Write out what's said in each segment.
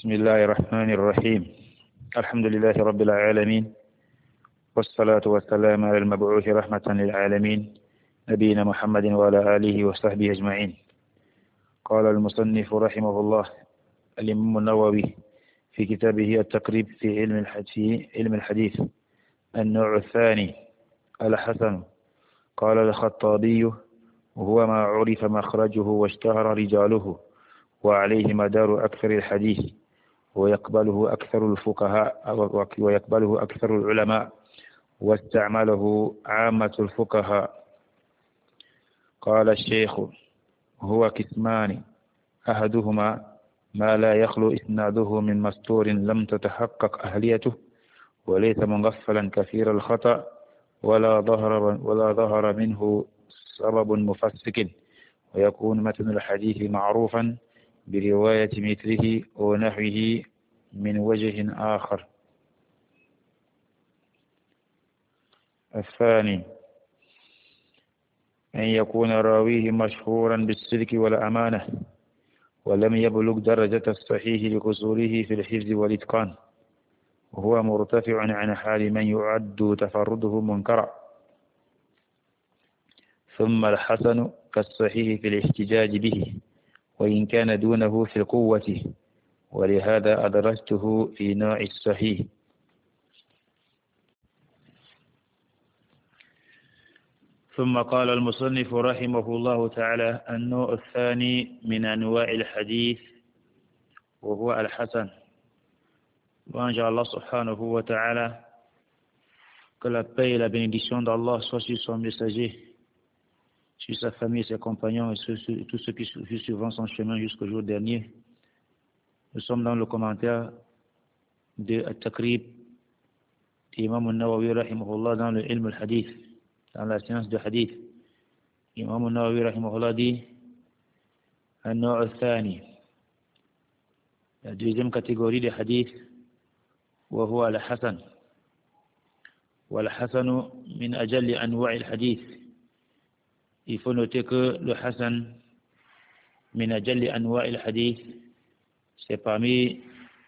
بسم الله الرحمن الرحيم. الحمد لله رب العالمين، والصلاة والسلام على المبعوث رحمة للعالمين نبينا محمد وعلى آله وصحبه أجمعين. قال المصنف رحمه الله الإمام النووي في كتابه التقريب في علم الحديث النوع الثاني الحسن. قال الخطابي: وهو ما عرف مخرجه واشتهر رجاله وعليه مدار أكثر الحديث ويقبله أكثر الفقهاء ويقبله أكثر العلماء واستعمله عامة الفقهاء. قال الشيخ: هو قسمان: أحدهما ما لا يخلو إسناده من مستور لم تتحقق أهليته وليس مغفلا كثير الخطأ ولا ظهر منه سبب مفسك، ويكون متن الحديث معروفا برواية مثله ونحوه من وجه آخر. الثاني أن يكون راويه مشهورا بالصدق والأمانة ولم يبلغ درجة الصحيح لقصوره في الحفظ والإتقان، وهو مرتفع عن حال من يعد تفرده منكرا. ثم الحسن كالصحيح في الاحتجاج به وإن كان دونه في القوة، ولهذا أدرجته في نوع الصحيح. ثم قال المصنف رحمه الله تعالى: النوع الثاني من أنواع الحديث وهو الحسن. Inch'Allah subhanahu wa ta'ala, que la paix et la bénédiction d'Allah soient sur son messager, sur sa famille, ses compagnons et sur tous ceux qui suivront son chemin jusqu'au jour dernier. Nous sommes dans le commentaire de At-Taqrib d'Imam al-Nawawi rahimahullah dans le ilm al-hadith, dans la science du hadith. Imam al-Nawawi rahimahullah dit: النوع الثاني, la deuxième catégorie de hadith, وهو الحسن. والحسن من أجل أنواع الحديث. Il faut noter que le Hassan min ajalli anwa' al-hadith, c'est parmi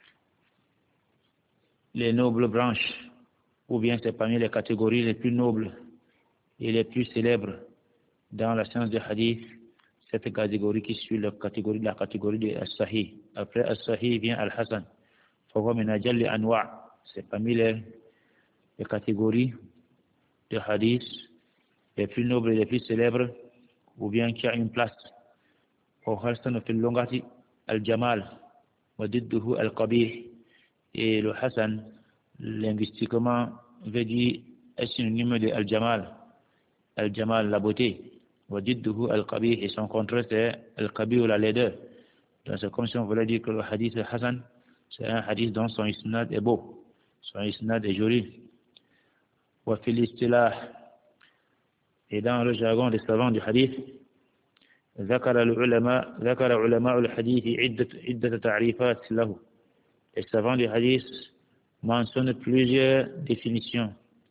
les nobles branches, ou bien c'est parmi les catégories les plus nobles et les plus célèbres dans la science du hadith. Cette catégorie qui suit la catégorie de As-Sahih. Après As-Sahih vient Al-Hassan. Fawa min ajalli anwa', c'est parmi les catégories de hadith les plus nobles et les plus célèbres, ou bien qui a une place. وَحَسَنُ فِي اللُّغَةِ الْجَمَالِ وَضِدُّهُ الْقَبِيحِ. Et le Hassan, linguistiquement, veut dire est synonyme de Al-Jamal. Al-Jamal, la beauté. وَضِدُّهُ الْقَبِيحِ. Et son contraire, c'est Al-Qabih ou la laideur. Donc c'est comme si on voulait dire que le hadith Hassan, c'est un hadith dont son isnad est beau, son isnad est joli. وَفِي الْإِسْتِلَاحِ. Et dans le jargon des savants du hadith, ذكر علماء الحديث عدة تعريفات له. Les savants du hadith mentionnent plusieurs définitions.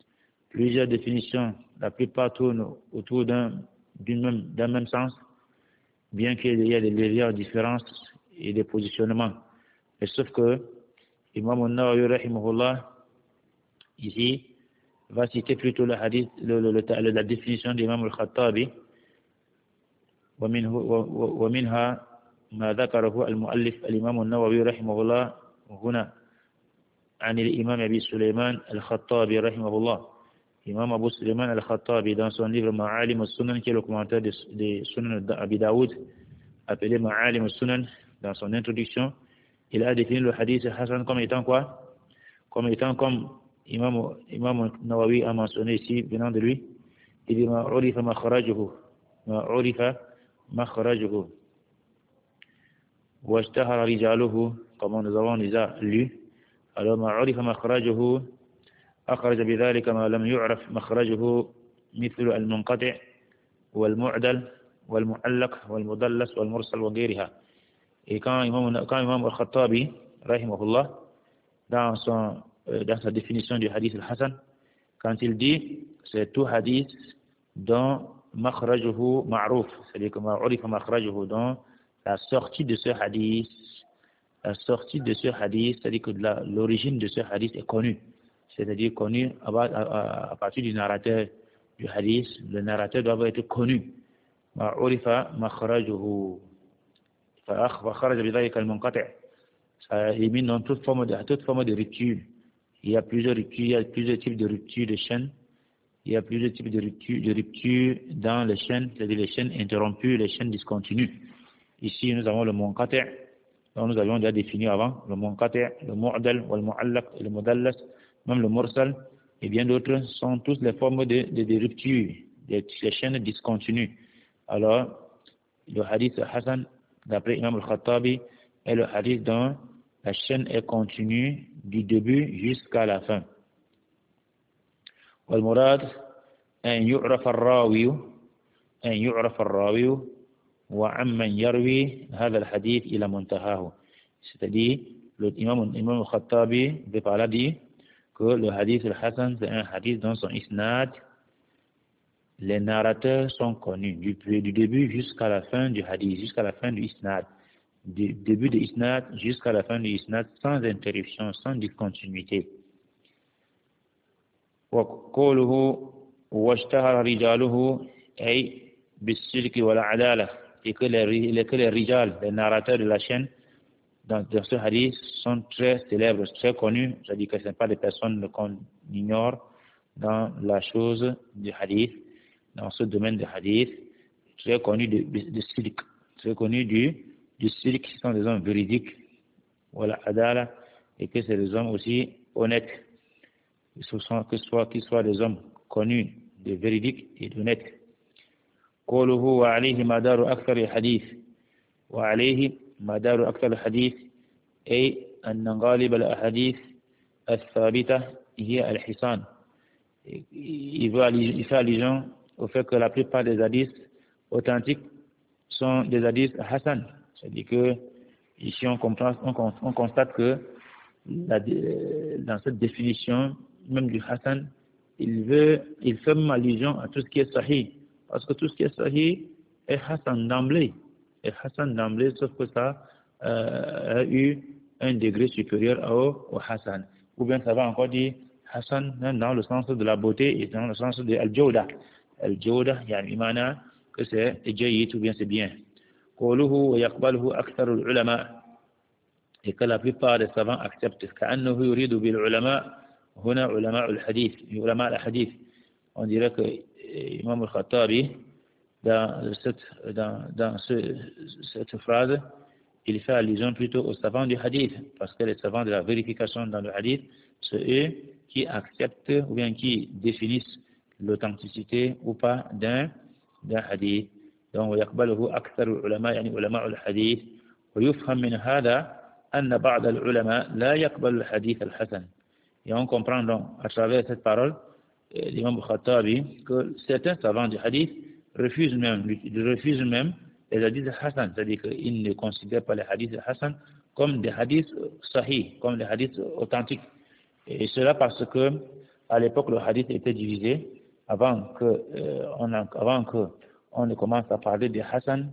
La plupart tournent autour d'un même sens, bien qu'il y ait des légères différences et des positionnements. Mais sauf que Imam al-Nawawi rahimahullah ici va citer plutôt le hadith, la définition d'Imam al-Khattabi. ومنها ما ذكره المؤلف الإمام النووي رحمه الله هنا عن الإمام أبي سليمان الخطابي رحمه الله. Imam Abu Sulaiman al-Khattabi, dans son livre Ma'alim al-Sunan, qui est le commentaire des Sunan d'Abi Daoud, appelé Ma'alim al-Sunan, dans son introduction, il a défini le hadith Hassan comme étant quoi? Comme Imam Nawawi a mentionné ici, venant de lui, il dit: ma'urifa makhrajuhu washtahara rijaluhu, comme nous avons déjà lu. Alors ma'urifa makhrajuhu أخرج بذلك ما لم يعرف مخرجه مثل المنقطع والمعدل والمعلق والمدلس والمرسل وغيرها. Et quand Imam al-Khattabi rahimahullah, dans sa définition du hadith al-Hasan, quand il dit c'est tout hadith dont makhrajuhu ma'ruf, c'est-à-dire que ma'urifa makhrajuhu, dont la sortie de ce hadith la sortie de ce hadith, c'est-à-dire que l'origine de ce hadith est connue. C'est-à-dire connue à partir du narrateur du hadith. Le narrateur doit être connu. ما عرف مخرجه فخرج بذلك المنقطع. Ça élimine dans toute forme de rupture. Il y a plusieurs ruptures, il y a plusieurs types de ruptures de chaînes. Il y a plusieurs types de ruptures dans les chaînes, c'est-à-dire les chaînes interrompues, les chaînes discontinues. Ici, nous avons le munqati', dont nous avions déjà défini avant, le munqati', le mu'dal, le mu'allaq, le mudallas, même le mursal, et bien d'autres sont tous les formes de ruptures, les chaînes discontinues. Alors, le hadith Hassan, d'après Imam al-Khattabi, est le hadith dont la chaîne est continue du début jusqu'à la fin. والمراد أن يعرف الراوي وعمن يروي هذا الحديث إلى منتهاه. C'est-à-dire, l'imam al-Khattabi veut par là dire que le hadith al-Hassan, c'est un hadith dans son isnad. Les narrateurs sont connus du début jusqu'à la fin du hadith, jusqu'à la fin du isnad. Du début de isnad jusqu'à la fin du isnad, sans interruption, sans discontinuité. وقوله واشتهر رجاله أي بالسلك والعدالة. Et que les rijal, les narrateurs de la chaîne, dans ce hadith, sont très célèbres, très connus. C'est-à-dire que ce ne sont pas des personnes qu'on ignore dans la chose du hadith, dans ce domaine du hadith, très connus de silk, très connus du silk, qui sont des hommes véridiques, voilà, adala, et que c'est des hommes aussi honnêtes, que ce soient des hommes connus, des véridiques et d'honnêtes. قوله وعليه مدار أكثر الحديث وعليه مدار أكثر الحديث أي أن غالب الأحاديث الثابتة هي الحسان. Il fait allusion au fait que la plupart des hadiths authentiques sont des hadiths Hassan. C'est-à-dire que ici on constate que dans cette définition même du Hassan, il fait même allusion à tout ce qui est sahih. Parce que tout ce qui est sahih est Hassan d'emblée. Sauf que ça a eu un degré supérieur au Hassan. Ou bien ça va encore dire Hassan dans le sens de la beauté et dans le sens de Al-Jawda. Al-Jawda, il y a une imana que c'est Jayid ou bien c'est bien. قوله ويقبله أكثر العلماء. Et que la plupart des savants acceptent. كأنه يريد بالعلماء هنا علماء الحديث. On dirait que Imam al-Khattabi, dans cette phrase, il fait allusion plutôt aux savants du hadith, parce que les savants de la vérification dans le hadith, c'est eux qui acceptent ou bien qui définissent l'authenticité ou pas d'un hadith. Donc, ويقبله أكثر العلماء يعني علماء الحديث. ويفهم من هذا أن بعض العلماء لا يقبل الحديث الحسن. Et on comprend donc à travers cette parole l'imam Khattabi que certains savants du hadith refusent même les hadiths Hassan, c'est-à-dire qu'ils ne considèrent pas les hadiths Hassan comme des hadiths sahih, comme des hadiths authentiques. Et cela parce que à l'époque le hadith était divisé avant que on ne commence à parler de Hassan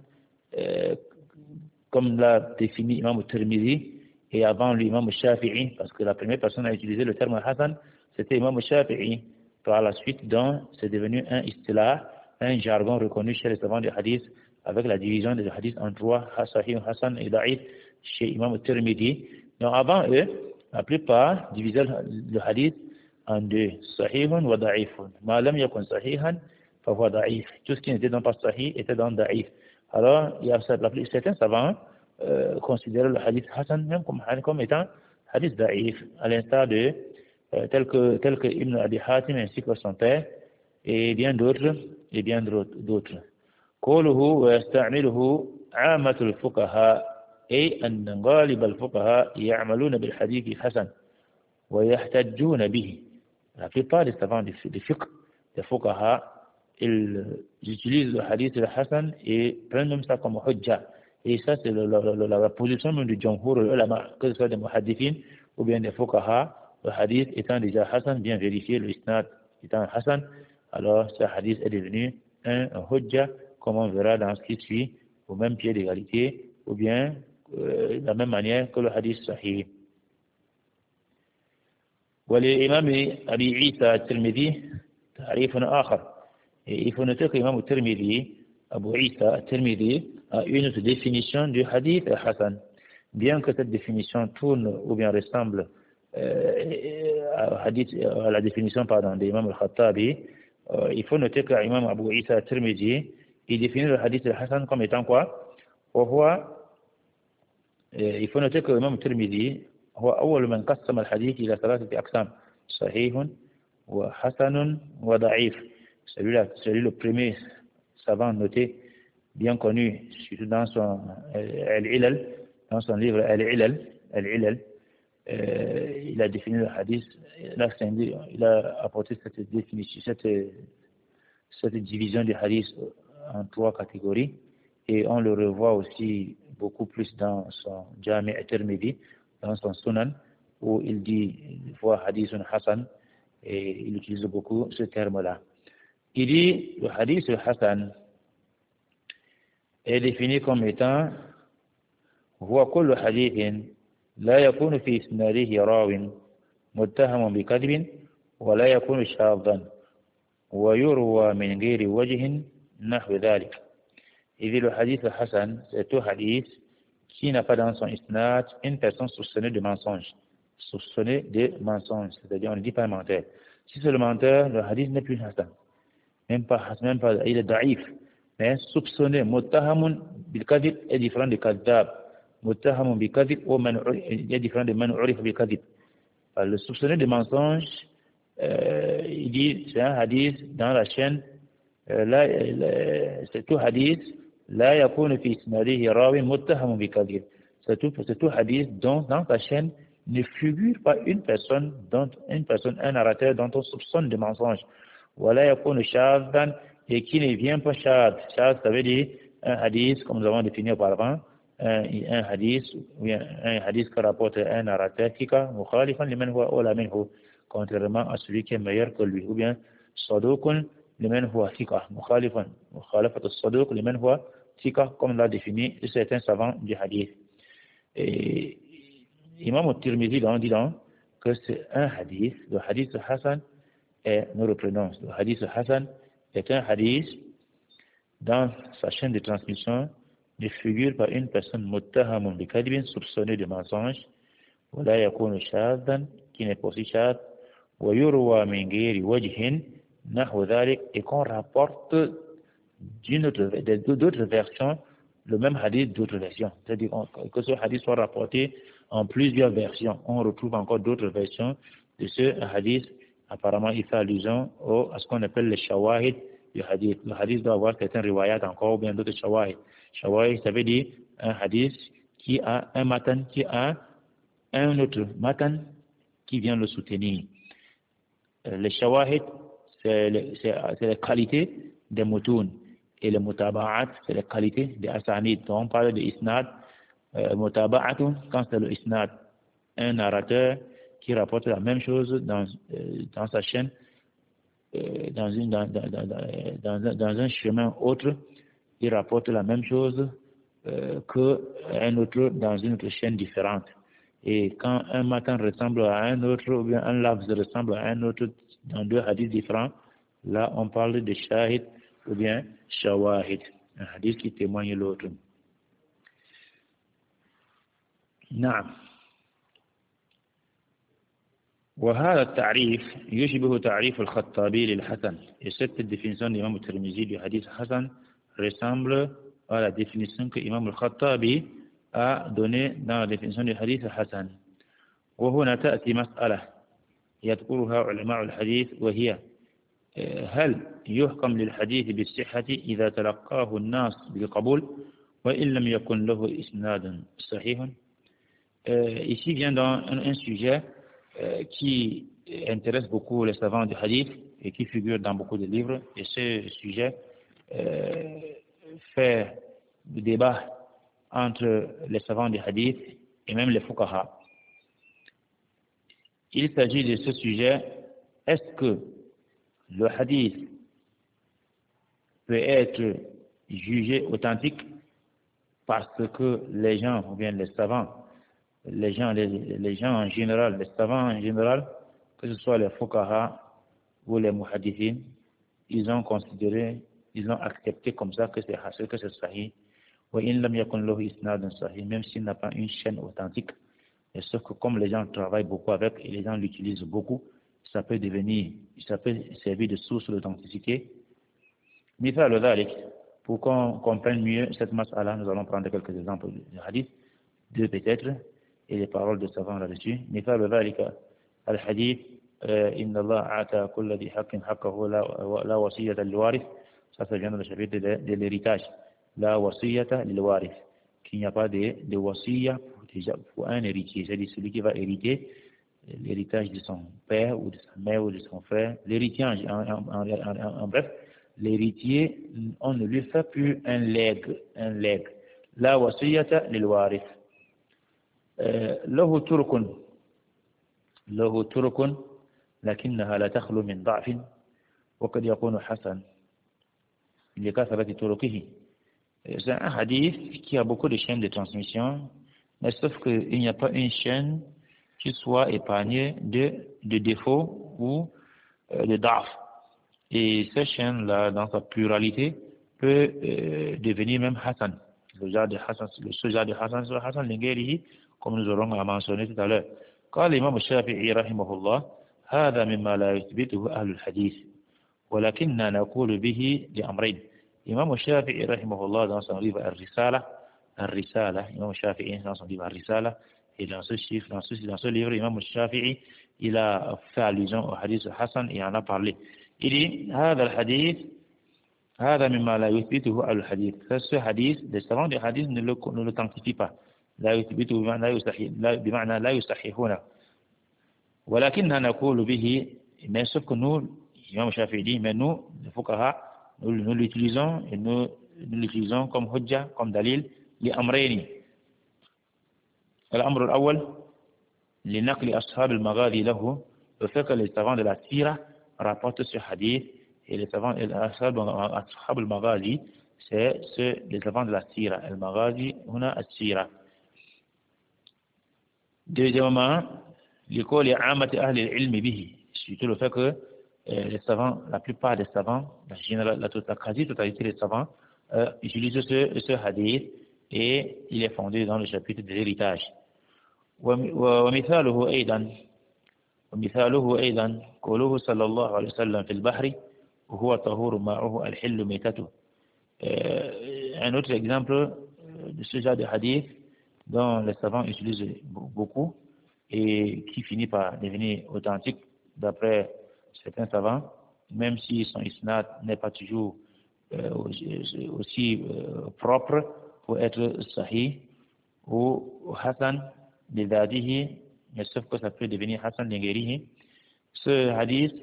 comme l'a défini Imam Tirmidhi et avant l'imam Shafi'i, parce que la première personne à utiliser le terme Hassan c'était Imam Shafi'i. Par la suite, donc, c'est devenu un istilah, un jargon reconnu chez les savants du hadith, avec la division des hadiths en trois, Sahih, Hassan et Da'if, chez Imam Tirmidhi. Donc, avant eux, la plupart divisaient le hadith en deux, Sahihun wa Da'ifun. Ma lam yakun Sahihan, fa huwa Da'if. Tout ce qui n'était pas Sahih était dans Da'if. Alors, il y a certains savants considèrent le hadith Hassan même comme étant hadith Da'if, à l'instar de tel que Ibn Abi Hatim ainsi que son père et bien d'autres. قوله ويستعمله عامة الفقهاء أي أن غالب الفقهاء يعملون بالحديث حسن ويحتجون به. La plupart des savants du fiqh, des fuqaha, ils utilisent le hadith de Hassan et prennent même ça comme hujja. Et ça c'est la position même du jumhur ulama, que ce soit des muhaddithin ou bien des fuqaha. Le hadith étant déjà Hassan, bien vérifié, le isnad étant Hassan, alors ce hadith est devenu un hujja, comme on verra dans ce qui suit, au même pied d'égalité, ou bien de la même manière que le hadith sahih. وللإمام أبي عيسى الترمذي تعريف آخر. Et il faut noter que l'imam Tirmidhi, Abu Isa Tirmidhi, a une autre définition du hadith Hassan. Bien que cette définition tourne ou bien ressemble à la définition de l'imam al-Khattabi, il faut noter que l'imam Abu Isa Tirmidhi, il définit le hadith Hassan comme étant quoi? Il faut noter que l'imam Tirmidhi هو أول من قسم الحديث إلى 3 أقسام صحيح وحسن وضعيف. Celui le premier savant noté, bien connu, surtout dans son Al-Ilal, dans son livre Al-Ilal, il a défini le hadith, il a apporté cette définition, cette division du hadith en 3 catégories, et on le revoit aussi beaucoup plus dans son Jami' al-Tirmidhi, dans son Sunan, où il dit une fois hadithun Hassan, et il utilise beaucoup ce terme-là. Il dit le hadith Hassan est défini comme étant هو كل حديث لا يكون في إسناده راو متهم بكذب ولا يكون شاذا ويروى من غير وجه نحو ذلك. Il dit le hadith Hassan, c'est tout hadith qui n'a pas dans son isnad une personne soupçonnée de mensonge. Soupçonnée de mensonge, c'est-à-dire on ne dit pas un menteur. Si c'est le menteur, le hadith n'est plus Hassan. Même pas, il est daïf. Mais soupçonné, muttahamun bil kadhib est différent de kadhab. Muttahamun bil kadhib est différent de man urif bil kadhib. Le soupçonné de mensonge, il dit, c'est un hadith dans la chaîne, c'est tout hadith, la yakunu fi isnadihi rawin muttahamun bi kadhib. C'est tout hadith dont dans sa chaîne ne figure pas une personne, un narrateur dont on soupçonne de mensonge. Wala yakunu shadhan, et qui ne vient pas shad. Shad, ça veut dire un hadith, comme nous avons défini auparavant, un hadith que rapporte un narrateur thika mukhalifan liman huwa awla minhu, contrairement à celui qui est meilleur que lui, ou bien saduqun liman huwa thika mukhalafat as-saduq liman huwa thika, comme l'a défini certains savants du hadith. Et Imam al-Tirmidhi dit donc que c'est un hadith, le hadith Hassan, et nous reprenons, le hadith Hassan est un hadith dans sa chaîne de transmission ne figure pas une personne muttahamun bi kadhibin, soupçonnée de mensonge, wala yakunu shadhan, qui n'est pas aussi shad, wa yurwa min ghayri wajhin nahwa dhalik, et qu'on rapporte d'autres versions le même hadith d'autres versions, c'est-à-dire que ce hadith soit rapporté en plusieurs versions. On retrouve encore d'autres versions de ce hadith. Apparemment, il fait allusion à ce qu'on appelle les shawahid du hadith. Le hadith doit avoir certains riwayat encore, ou bien d'autres shawahid. Shawahid, ça veut dire un hadith qui a un matan, qui a un autre matan qui vient le soutenir. Les shawahid, c'est les qualités des moutoun. Et les mutaba'at, c'est les qualités des asanid. Donc on parle de isnad, mutaba'atun, quand c'est le isnad, un narrateur qui rapporte la même chose dans sa chaîne, dans un chemin autre, il rapporte la même chose qu'un autre dans une autre chaîne différente. Et quand un matin ressemble à un autre, ou bien un lafz ressemble à un autre dans 2 hadiths différents, là on parle de shahid ou bien shawahid, un hadith qui témoigne l'autre. نعم. وهذا التعريف يشبه تعريف الخطابي للحسن. Et cette définition de l'imam al-Tirmidhi du hadith Hassan ressemble à la définition que l'imam al-Khattabi a donnée dans la définition du hadith Hassan. وهنا تأتي مسألة يذكرها علماء الحديث وهي هل يحكم للحديث بالصحة إذا تلقاه الناس بالقبول وإن لم يكن له إسناد صحيح. Ici vient dans un sujet qui intéresse beaucoup les savants du hadith et qui figure dans beaucoup de livres, et ce sujet fait du débat entre les savants du hadith et même les fuqaha. Il s'agit de ce sujet: est-ce que le hadith peut être jugé authentique parce que les gens, ou bien les savants, les gens en général, les savants en général, que ce soit les fuqaha ou les muhaddithin, ils ont considéré, ils ont accepté comme ça que c'est sahih. وإن لم يكن له إسناد صحيح, même s'il n'a pas une chaîne authentique. Et sauf que comme les gens travaillent beaucoup avec et les gens l'utilisent beaucoup, ça peut servir de source d'authenticité. مثال ذلك, pour qu'on comprenne mieux cette mas'ala, nous allons prendre quelques exemples de hadith, deux peut-être, et les paroles de savants là-dessus. مثال ذلك الحديث إن الله أعطى كل ذي حق حقه لا وصية للوارث. Ça vient dans le chapitre de l'héritage. La wasiyata lil warith, qu'il n'y a pas de wasiya pour un héritier, c'est-à-dire celui qui va hériter l'héritage de son père ou de sa mère ou de son frère. L'héritier, en bref, l'héritier, on ne lui fait plus un legs. La wasiyata lil warith. له ترك لكنها لا تخلو من ضعف وقد يكون حسن لكثرة تركه. C'est un hadith qui a beaucoup de chaînes de transmission, mais sauf qu'il n'y a pas une chaîne qui soit épargnée de défauts ou de da'f. Et cette chaîne-là, dans sa pluralité, peut devenir même Hassan. Ce genre de Hassan, c'est Hassan Lingerihi, comme nous aurons mentionné tout à l'heure. قال الإمام الشافعي رحمه الله هذا مما لا يثبته أهل الحديث ولكننا نقول به لأمرين. Imam Shafi'i rahimahullah dans son livre Ar-Risala, Imam Shafi'i dans son livre Ar-Risala, et dans ce livre, Imam Shafi'i, il a fait allusion au hadith Hassan et en a parlé. Il dit, هذا الحديث هذا مما لا يثبته الحديث. Ce hadith, les savants du hadith ne l'authentifient pas. لا يثبته بمعنى لا يصححونه. ولكننا نقول به, mais sauf que nous, Imam Shafi'i dit, mais nous, les fuqaha, nous l'utilisons et nous l'utilisons comme hujja, comme dalil, لأمرين. الأمر الأول لنقل أصحاب المغازي له, le fait que les savants de la Sira rapportent ce hadith, et les savants de أصحاب المغازي, c'est les savants de la Sira. المغازي هنا السيرة. Deuxièmement, لقول عامة أهل العلم به, surtout le fait que les savants, la plupart des savants, la quasi-totalité des savants utilisent ce hadith et il est fondé dans le chapitre de l'héritage. ومثاله أيضا قوله صلى الله عليه وسلم في البحر وهو طهور ماؤه الحل ميتته. Un autre exemple de ce genre de hadith dont les savants utilisent beaucoup et qui finit par devenir authentique d'après certains savants, même si son isnad n'est pas toujours aussi propre pour être sahih ou Hassan lidadihi, mais sauf que ça peut devenir Hassan lingerihi. Ce hadith,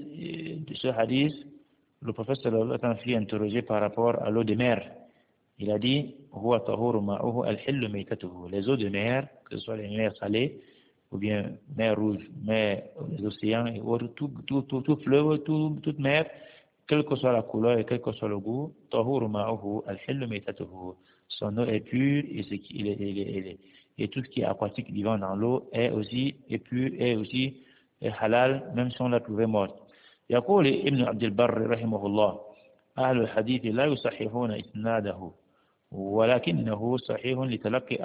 le prophète sallallahu alayhi wa sallam fut interrogé par rapport à l'eau de mer. Il a dit, huwa tahuru ma'uhu al-hillu maytatuhu. Les eaux de mer, que ce soit les mers salées, ou bien mer rouge, mer, les océans et autres, tout fleuve, toute mer, quelle que soit la couleur et quel que soit le goût, tahuru ma'uhu al-hillu maytatuhu. Son eau est pure et tout ce qui est aquatique vivant dans l'eau est aussi pur et aussi halal, même si on l'a trouvé mort. يقول ابن عبد البر رحمه الله أهل الحديث لا يصححون إسناده ولكنه صحيح لتلقي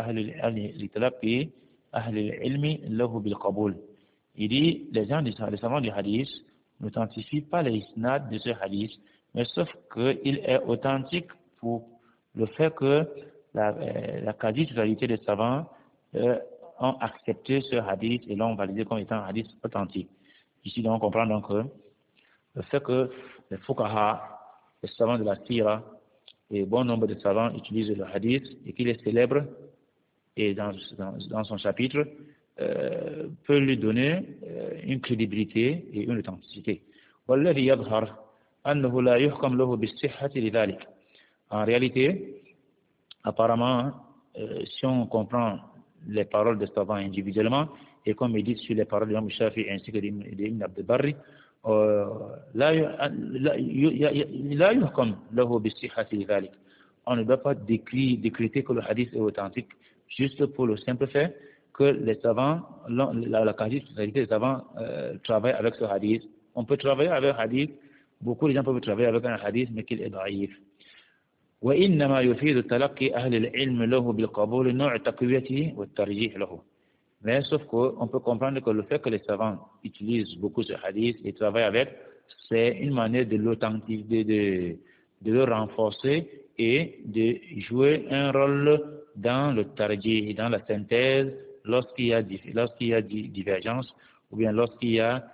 أهل العلم له بالقبول. Il dit, les savants du hadith n'authentifient pas les isnad de ce hadith, mais sauf qu'il est authentique pour le fait que la quasi-totalité des savants ont accepté ce hadith et l'ont validé comme étant un hadith authentique. Ici, donc, on comprend donc le fait que les fuqaha, les savants de la Sira, et bon nombre de savants utilisent le hadith et qu'il est célèbre et dans son chapitre peut lui donner une crédibilité et une authenticité. والذي يظهر أنه لا يحكم له بالصحة لذلك. En réalité, apparemment, si on comprend les paroles des savants individuellement et comme ils disent sur les paroles d'Imam Shafi'i ainsi que d'Ibn Abd al-Barri, لا يحكم له بالصحة لذلك. on ne doit pas décréter que le hadith est authentique, juste pour le simple fait que les savants, la quasi-totalité des savants travaillent avec ce hadith. On peut travailler avec un hadith, beaucoup de gens peuvent travailler avec un hadith, mais qu'il est daïf. وإنما يفيد تلقي أهل العلم له بالقبول نوع تقويته والترجيح له. Mais sauf qu'on peut comprendre que le fait que les savants utilisent beaucoup ce hadith et travaillent avec, c'est une manière de l'authentifier, de le renforcer et de jouer un rôle dans le tarjih, dans la synthèse, lorsqu'il y a divergence ou bien lorsqu'il y a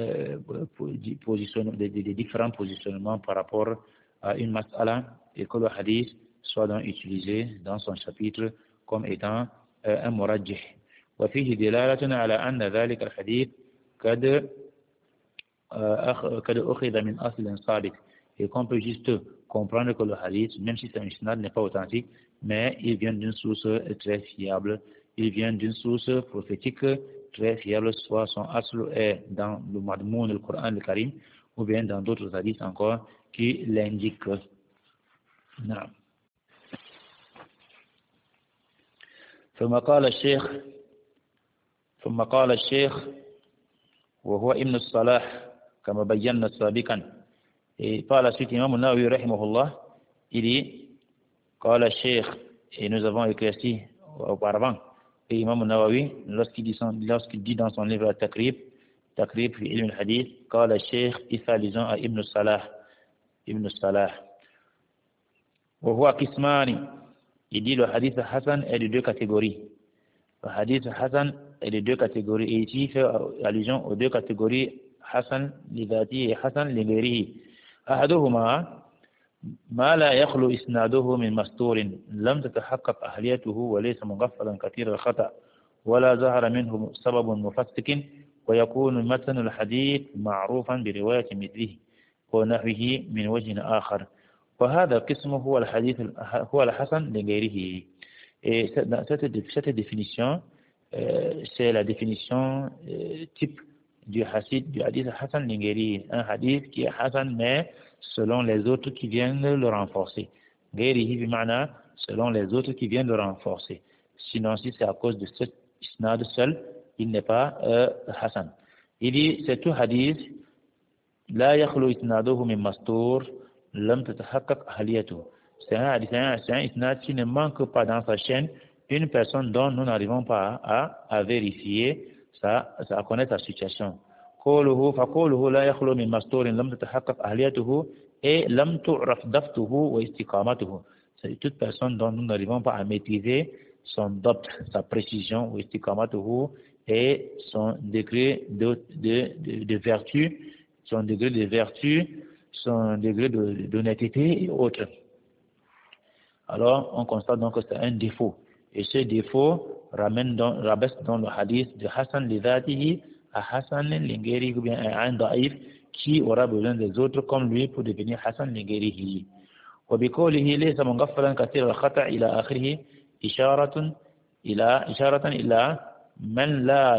des différents positionnements par rapport à une mas'ala et que le hadith soit donc utilisé dans son chapitre comme étant un murajjih. وفيه دلالة على أن ذلك الحديث قد أخذ من أصل صادق. Et qu'on peut juste comprendre que le hadith, même si c'est un isnad, n'est pas authentique, mais il vient d'une source très fiable, il vient d'une source prophétique très fiable, soit son asl est dans le madmoun, le Coran, le Karim, ou bien dans d'autres hadiths encore qui l'indiquent. نعم. ثم قال الشيخ وهو ابن الصلاح كما بينا سابقا. Et par la suite, Imam Nawawi rahimahullah, il dit, قال الشيخ, et nous avons éclairci auparavant, et Imam Nawawi, lorsqu'il dit dans son livre Takrib fi ilm al-hadith, قال الشيخ, isalisant à Ibn Salah. وهو قسماني, il dit le hadith Hassan est de deux catégories. Le hadith Hassan est de deux catégories. Et ici, il fait allusion aux deux catégories Hassan lidati et Hassan lighairihi. أحدهما ما لا يخلو إسناده من مستور لم تتحقق أهليته وليس مغفلا كثير الخطأ ولا ظهر منه سبب مفسك ويكون متن الحديث معروفا برواية مثله ونحوه من وجه آخر وهذا القسم هو الحسن لغيره. Et cette définition, c'est la définition type du hadith Hassan Lingeri, un hadith qui est Hassan, mais selon les autres qui viennent le renforcer. Gairihi bima'na, selon les autres qui viennent le renforcer. Sinon, si c'est à cause de cet isnad seul, il n'est pas Hassan. Il dit, c'est tout hadith, la yakhlu isnaduhu min mastur, lam tatahaqqaq ahliyatuhu. C'est un isnad qui ne manque pas dans sa chaîne une personne dont nous n'arrivons pas à vérifier à connaître sa situation. فقوله لا يخلو من مستور لم تتحقق أهليته et لم تعرف ضبطه واستقامته. C'est toute personne dont nous n'arrivons pas à maîtriser son dabt, sa précision, واستقامته et son degré de vertu, son degré d'honnêteté et autres. Alors, on constate donc que c'est un défaut. Et ce défaut rabaisse dans le hadith de Hassan lidatihi à Hassan Lingeri ou bien un daïf qui aura besoin des autres comme lui pour devenir Hassan Lingerihi. وبقوله ليس مغفلا كثير الخطأ إلى آخره إشارة إلى من لا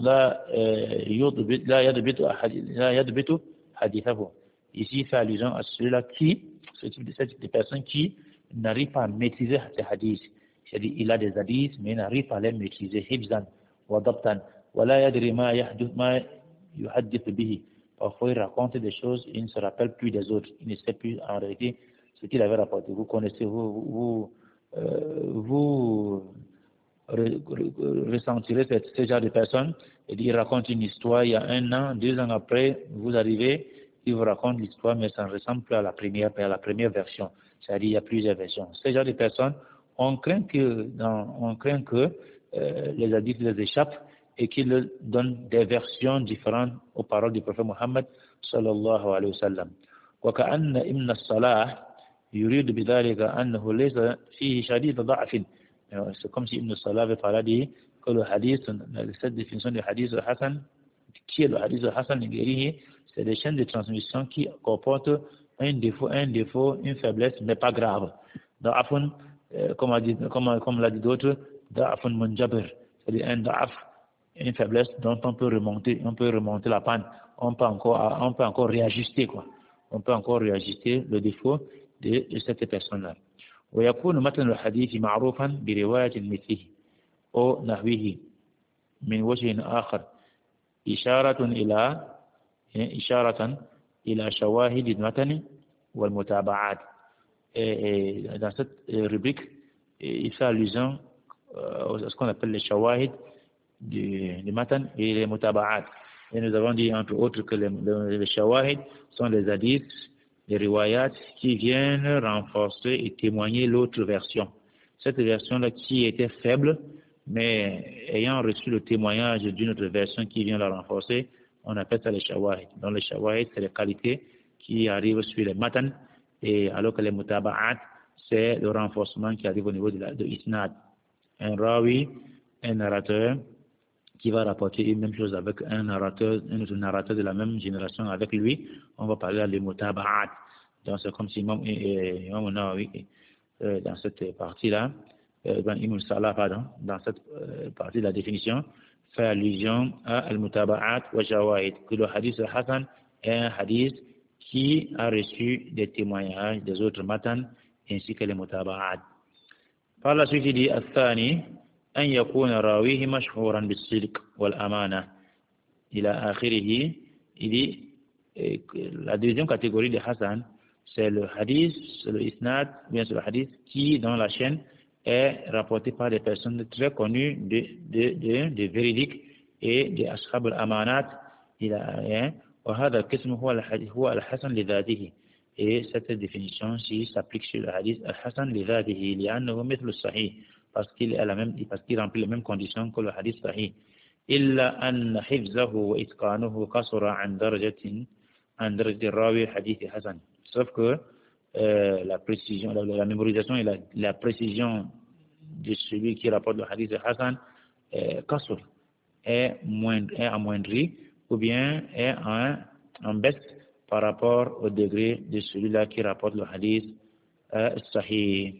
يضبط حديثه. Ici, il fait allusion à celui-là ce type de personne qui n'arrive pas à maîtriser ces hadiths. C'est-à-dire, il a des hadiths, mais il n'arrive pas à les maîtriser. Hibzan wa dabtan. Wala yadri ma yuhaddith bihi. Parfois, il raconte des choses, il ne se rappelle plus des autres. Il ne sait plus en réalité ce qu'il avait rapporté. Vous connaissez, vous ressentirez ce genre de personnes. Il raconte une histoire il y a 1 an, 2 ans après, vous arrivez, il vous raconte l'histoire, mais ça ne ressemble plus à la première version. C'est-à-dire, il y a plusieurs versions. Ce genre de personnes, on craint que les hadiths les échappent et qu'ils donnent des versions différentes aux paroles du prophète Mohammed sallallahu alayhi wa sallam. وكأن ابن الصلاح يريد بذلك أنه ليس فيه شديد ضعف. C'est comme si Ibn Salah avait parlé que le hadith, cette définition du hadith Hassan, qui est le hadith Hassan Lingerihi, c'est des chaînes de transmission qui comportent un défaut, une faiblesse, mais pas grave. Da'afun, comme l'a dit d'autres, da'afun munjabir, c'est-à-dire un da'af, une faiblesse dont on peut remonter la panne, on peut encore réajuster, quoi. On peut encore réajuster le défaut de cette personne-là. ويكون متن الحديث معروفا برواية مثله أو نحوه من وجه آخر إشارة إلى شواهد المتن والمتابعات. Dans cette rubrique, il fait allusion à ce qu'on appelle les shawahid du matan et les mutaba'at. Et nous avons dit entre autres que les shawahid sont les hadiths, les riwayat qui viennent renforcer et témoigner l'autre version. Cette version-là qui était faible, mais ayant reçu le témoignage d'une autre version qui vient la renforcer, on appelle ça les shawahid. Donc les shawahid, c'est les qualités qui arrivent sur les matan, et alors que les mutaba'at, c'est le renforcement qui arrive au niveau de isnad. Un rawi, un narrateur, qui va rapporter une même chose avec un autre narrateur de la même génération avec lui, on va parler des mutaba'at. Donc c'est comme si Imam Nawawi, dans cette partie-là, Imam Salah, pardon, dans cette partie de la définition, fait allusion à al-mutaba'at wa shawahid, que le hadith Hassan est un hadith qui a reçu des témoignages des autres matan ainsi que les mutaba'at. Par la suite, il dit al-thani أن يكون راويه مشهورا بالصدق والأمانة إلى آخره. Il dit la deuxième catégorie de Hassan, c'est le hadith, c'est le isnad, bien sûr le hadith qui dans la chaîne est rapporté par des personnes très connues de véridiques et de ashab al-amanat. وهذا القسم هو الحسن لذاته. Et cette définition-ci s'applique sur le hadith al-hasan لذاته لأنه مثل الصحيح, parce qu'il remplit les mêmes conditions que le hadith sahih. إلا أن حفظه وإتقانه قصر عن درجة الراوي حديث حسن. Sauf que la précision, la mémorisation et la précision de celui qui rapporte le hadith Hassan est amoindrie ou bien est en baisse par rapport au degré de celui-là qui rapporte le hadith sahih.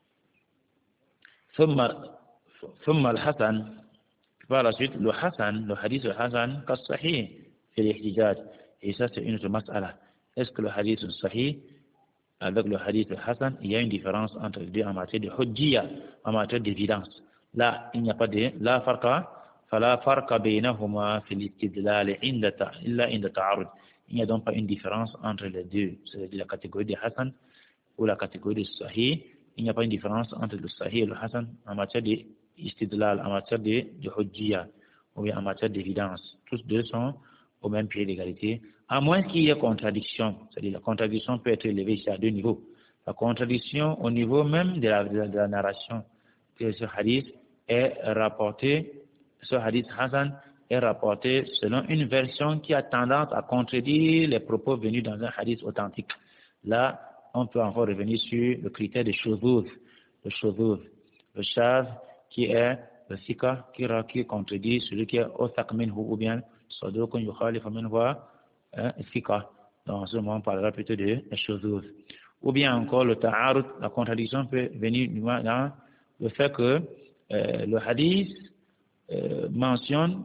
ثم الحسن, par la suite le Hassan, le hadith Hassan كالصحيح في الاحتجاج. Et ça c'est une autre mas'ala. Est-ce que le hadith sahih avec le hadith Hassan, il y a une différence entre les deux en matière de hujjiyya, en matière d'évidence? Là, il n'y a pas de فلا فرق بينهما في الاستدلال إلا عند تعارض. Il n'y a donc pas une différence entre les deux, c'est-à-dire la catégorie de Hassan ou la catégorie de Sahih. Il n'y a pas une différence entre le Sahih et le Hassan en matière d'istidlal, en matière de hujjiyya, ou bien en matière d'évidence. Tous deux sont au même pied d'égalité, à moins qu'il y ait contradiction. C'est-à-dire la contradiction peut être élevée ici à deux niveaux. La contradiction au niveau même de la narration, que ce hadith est rapporté, ce hadith Hassan est rapporté selon une version qui a tendance à contredire les propos venus dans un hadith authentique. Là, on peut encore revenir sur le critère de shuzuz. Le shaz qui est le sika qui contredit celui qui est othaq minhu ou bien sadukun yukhalif minhu sika. Donc, en ce moment, on parlera plutôt de shuzuz. Ou bien encore le ta'arud, la contradiction peut venir dans le fait que le hadith mentionne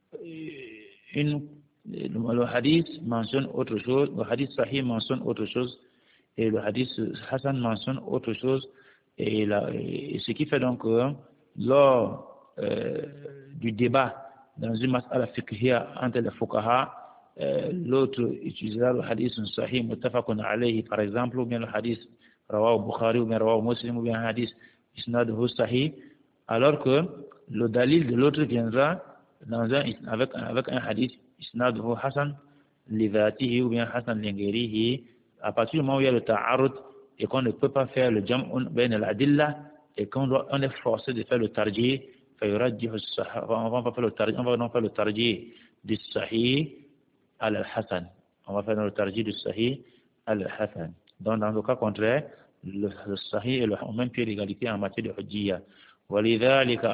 le hadith mentionne autre chose, le hadith sahih mentionne autre chose, et le hadith Hassan mentionne autre chose, et ce qui fait donc que lors du débat dans une mas'ala fiqhiyya entre les fuqaha, l'autre utilisera le hadith sahih muttafaqun alayhi par exemple, ou bien le hadith rawahu Bukhari ou bien rawahu Muslim ou bien un hadith isnaduhu sahih, alors que le dalil de l'autre viendra avec un hadith isnaduhu hasan lidhatihi ou bien hasan lingerihi. À partir du moment où il y a le ta'arud et qu'on ne peut pas faire le jam'un bain al-adilla et qu'on est forcé de faire le tarjih, on va donc faire le tarjih du sahih al-hasan. On va faire le tarjih du sahih al-hasan. Donc dans le cas contraire, le sahih est au même pied d'égalité en matière de hujjiyya. ولذلك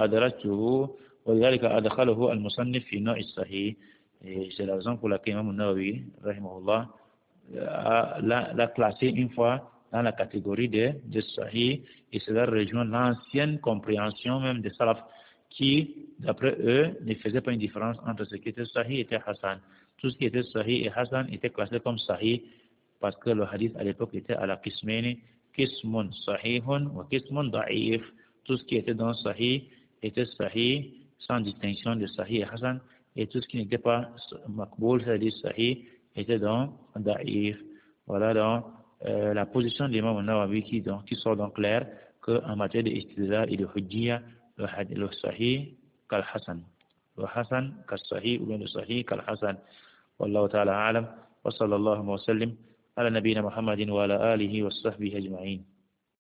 أدخله المصنف في نوع الصحيح. C'est la raison pour laquelle Imam Nawawi rahimahullah l'a classé une fois dans la catégorie de Sahih, et cela rejoint l'ancienne compréhension même des Salaf qui, d'après eux, ne faisaient pas une différence entre ce qui était Sahih et Hassan. Tout ce qui était Sahih et Hassan était classé comme Sahih parce que le hadith à l'époque était à la qismaini, qismun sahihun wa qismun da'if. Tout ce qui était dans sahih était sahih sans distinction de sahih et hasan, et tout ce qui n'était pas makboul, c'est-à-dire sahih, était dans da'if. Voilà donc la position de l'imam Nawawi qui sort donc clair qu'en matière de istidlal et de hujjiyya, le sahih kal hasan. Le hasan kal sahih ou bien le sahih kal hasan. Wallahu ta'ala a'lam wa sallallahu wa sallim ala nabiyina Muhammadin wa ala alihi wa sahbihi ajma'in.